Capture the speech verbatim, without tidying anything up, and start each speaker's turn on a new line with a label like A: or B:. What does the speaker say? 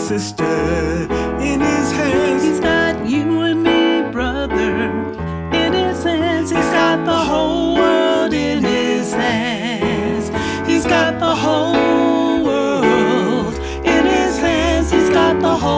A: sister, in his hands.
B: He's got you and me, brother, in his hands. He's got the whole world in his hands. He's got the whole world in his hands. He's got the whole